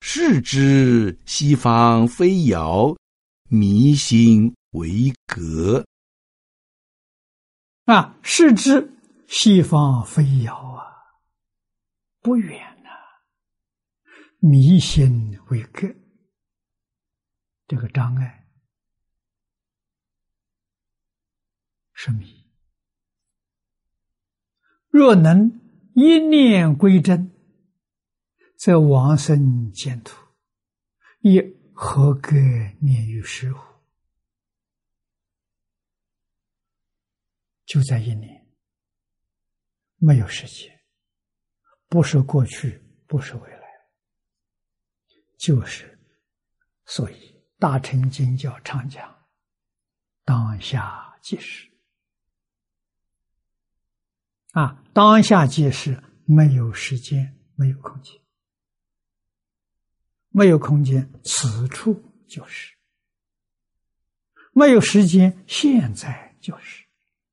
是知西方非遥，迷心为隔。 是知西方非遥不远迷心为隔。这个障碍是迷。若能一念归真，则往生净土，亦何隔念于实乎？就在一念，没有时间，不是过去，不是未来，就是所以大乘经教常讲当下即是。当下即是，没有时间，没有空间，没有空间，此处就是；没有时间，现在就是。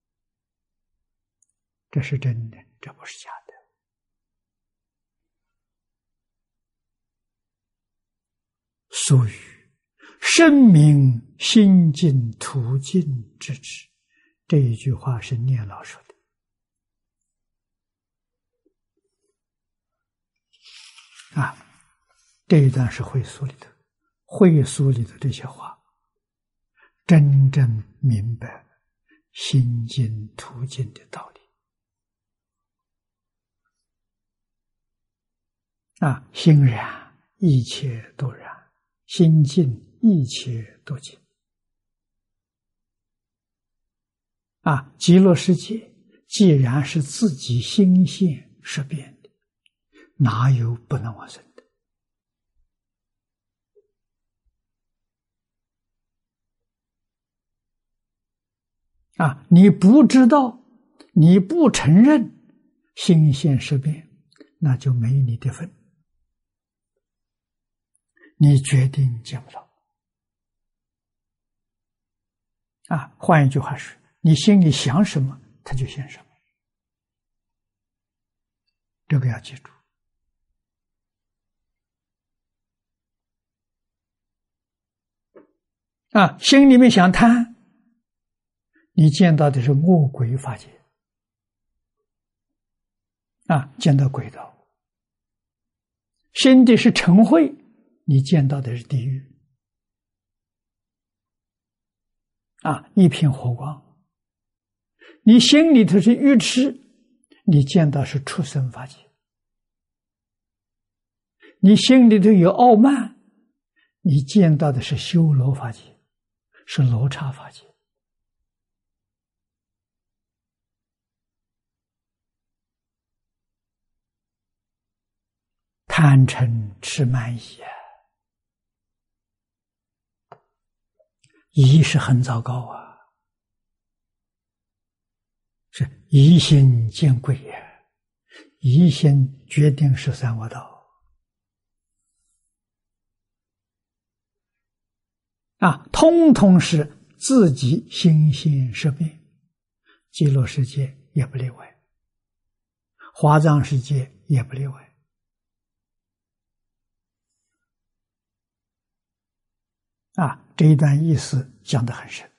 这是真的，这不是假的。所以生命心净途径之旨，这一句话是念老说的。这一段是会疏里的，会疏里的这些话，真正明白心净途径的道理。心然一切都然，心净一切都净。极乐世界既然是自己心现识变的，哪有不能往生的？你不知道，你不承认心现识变，那就没你的份。你决定见不到。换一句话说，你心里想什么，它就现什么。这个要记住。心里面想贪，你见到的是恶鬼法界，见到鬼道；心地是嗔恚，你见到的是地狱，一片火光；你心里头是愚痴，你见到是畜生法界；你心里头有傲慢，你见到的是修罗法界，是罗刹法界。贪嗔痴慢疑疑是很糟糕是疑心见鬼疑心决定是三恶道通通是自己心现识变，极乐世界也不例外，华藏世界也不例外。这一段意思讲得很深。